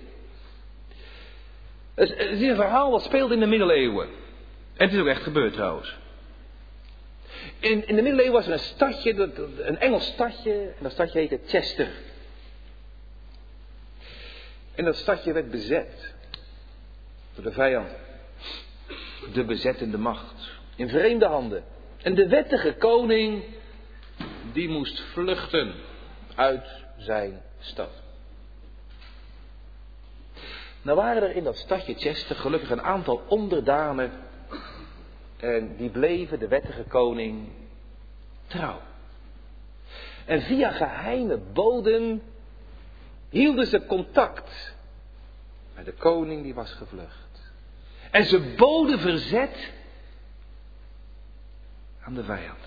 Het is een verhaal dat speelt in de middeleeuwen. En het is ook echt gebeurd trouwens. In de middeleeuwen was er een stadje, een Engels stadje. En dat stadje heette Chester. En dat stadje werd bezet door de vijand. De bezettende macht. In vreemde handen. En de wettige koning, die moest vluchten uit zijn stad. Nou waren er in dat stadje Chester gelukkig een aantal onderdanen. En die bleven de wettige koning trouw. En via geheime boden hielden ze contact met de koning die was gevlucht. En ze boden verzet aan de vijand.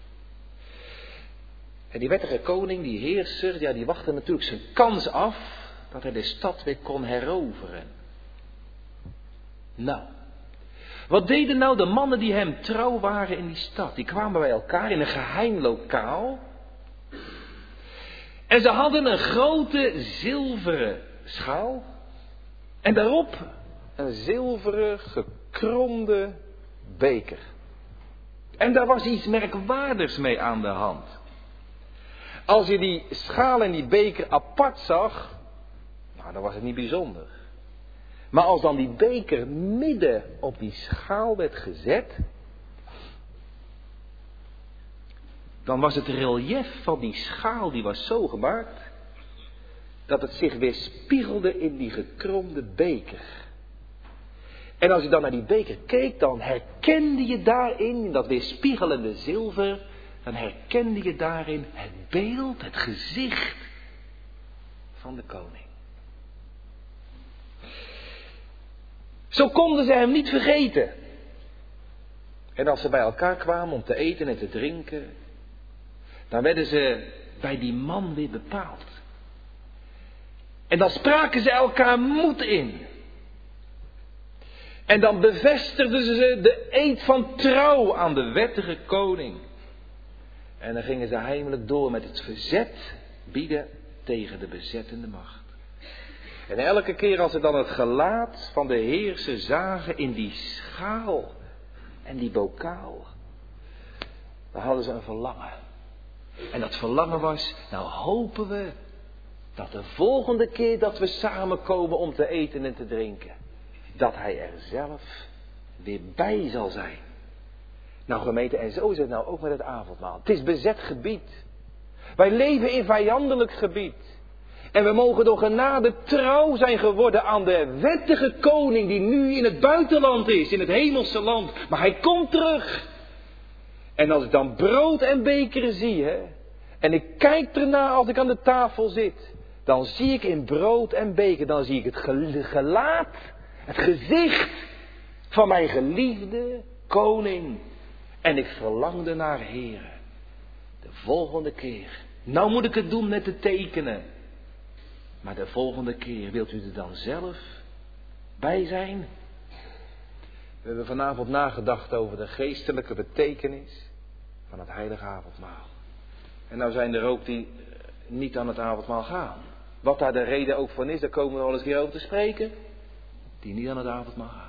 En die wettige koning, die heerser, ja, die wachtte natuurlijk zijn kans af dat hij de stad weer kon heroveren. Nou, wat deden nou de mannen die hem trouw waren in die stad? Die kwamen bij elkaar in een geheim lokaal. En ze hadden een grote zilveren schaal. En daarop een zilveren gekromde beker. En daar was iets merkwaardigs mee aan de hand. Als je die schaal en die beker apart zag, nou, dan was het niet bijzonder. Maar als dan die beker midden op die schaal werd gezet, dan was het relief van die schaal, die was zo gemaakt, dat het zich weer spiegelde in die gekromde beker. En als je dan naar die beker keek, dan herkende je daarin, in dat weerspiegelende zilver, dan herkende je daarin het beeld, het gezicht van de koning. Zo konden ze hem niet vergeten. En als ze bij elkaar kwamen om te eten en te drinken, dan werden ze bij die man weer bepaald. En dan spraken ze elkaar moed in. En dan bevestigden ze de eed van trouw aan de wettige koning. En dan gingen ze heimelijk door met het verzet bieden tegen de bezettende macht. En elke keer als ze dan het gelaat van de heerser zagen in die schaal en die bokaal, dan hadden ze een verlangen. En dat verlangen was, nou hopen we dat de volgende keer dat we samenkomen om te eten en te drinken, dat hij er zelf weer bij zal zijn. Nou gemeente, en zo is het nou ook met het avondmaal. Het is bezet gebied. Wij leven in vijandelijk gebied. En we mogen door genade trouw zijn geworden aan de wettige koning die nu in het buitenland is, in het hemelse land. Maar hij komt terug. En als ik dan brood en bekeren zie, en ik kijk ernaar als ik aan de tafel zit, dan zie ik in brood en beker, dan zie ik het gelaat, het gezicht van mijn geliefde koning. En ik verlangde naar Heere. De volgende keer. Nou moet ik het doen met de tekenen. Maar de volgende keer wilt u er dan zelf bij zijn? We hebben vanavond nagedacht over de geestelijke betekenis van het heilige avondmaal. En nou zijn er ook die niet aan het avondmaal gaan. Wat daar de reden ook van is, daar komen we nog eens een keer over te spreken. Die niet aan het avondmaal gaan.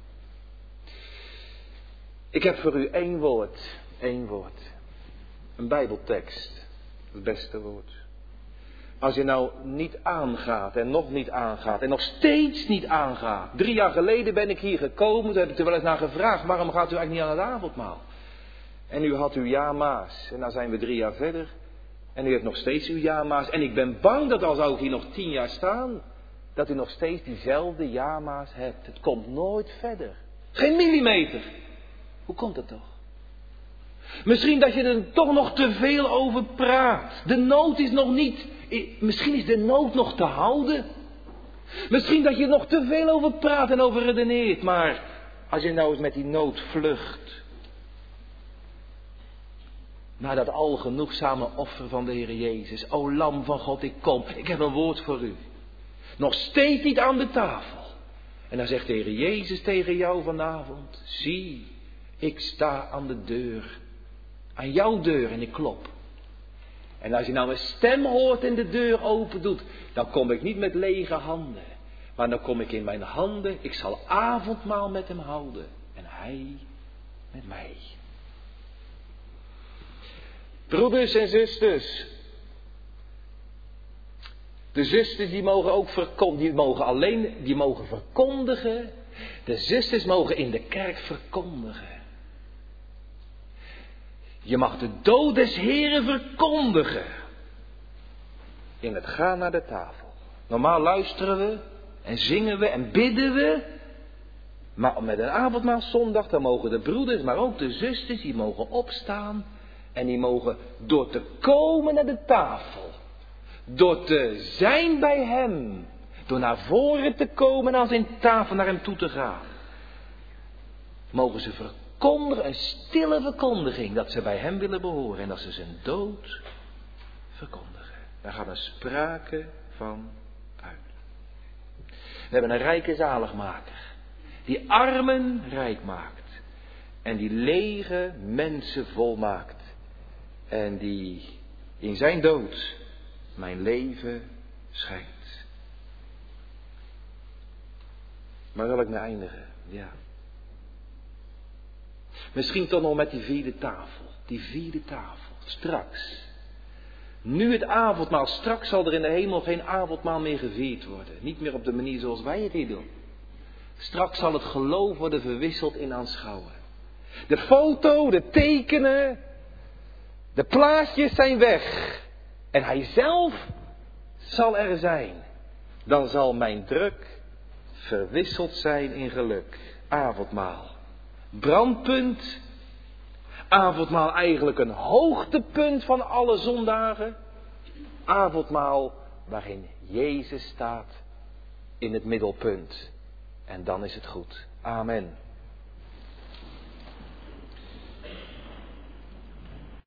Ik heb voor u één woord. Een Bijbeltekst. Het beste woord. Als je nou niet aangaat en nog niet aangaat en nog steeds niet aangaat. 3 jaar geleden ben ik hier gekomen, toen heb ik er wel eens naar gevraagd. Waarom gaat u eigenlijk niet aan het avondmaal? En u had uw ja-ma's. En dan zijn we 3 jaar verder. En u hebt nog steeds uw ja-ma's. En ik ben bang dat al zou ik hier nog 10 jaar staan, dat u nog steeds diezelfde ja-ma's hebt. Het komt nooit verder. Geen millimeter. Hoe komt dat toch? Misschien dat je er toch nog te veel over praat. De nood is nog niet. Misschien is de nood nog te houden. Misschien dat je er nog te veel over praat en over redeneert. Maar als je nou eens met die nood vlucht naar dat algenoegzame offer van de Heer Jezus. O Lam van God, ik kom. Ik heb een woord voor u. Nog steeds niet aan de tafel. En dan zegt de Heer Jezus tegen jou vanavond. Zie, ik sta aan de deur. Aan jouw deur en ik klop. En als je nou een stem hoort en de deur open doet, dan kom ik niet met lege handen. Maar dan kom ik in mijn handen, ik zal avondmaal met hem houden. En hij met mij. Broeders en zusters. De zusters die mogen ook die mogen verkondigen. De zusters mogen in de kerk verkondigen. Je mag de dood des Heren verkondigen. In het gaan naar de tafel. Normaal luisteren we en zingen we en bidden we. Maar met een avondmaalszondag, dan mogen de broeders, maar ook de zusters, die mogen opstaan. En die mogen door te komen naar de tafel. Door te zijn bij hem. Door naar voren te komen en aan zijn tafel naar hem toe te gaan. Mogen ze verkondigen, een stille verkondiging, dat ze bij hem willen behoren. En dat ze zijn dood verkondigen. Daar gaat een sprake van uit. We hebben een rijke zaligmaker. Die armen rijk maakt. En die lege mensen volmaakt. En die in zijn dood mijn leven schenkt. Maar wil ik mee eindigen? Ja. Misschien toch nog met die vierde tafel. Die vierde tafel. Straks. Nu het avondmaal. Straks zal er in de hemel geen avondmaal meer gevierd worden. Niet meer op de manier zoals wij het hier doen. Straks zal het geloof worden verwisseld in aanschouwen. De foto, de tekenen, de plaatjes zijn weg. En hij zelf zal er zijn. Dan zal mijn druk verwisseld zijn in geluk. Avondmaal. Brandpunt. Avondmaal eigenlijk een hoogtepunt van alle zondagen. Avondmaal waarin Jezus staat in het middelpunt. En dan is het goed. Amen.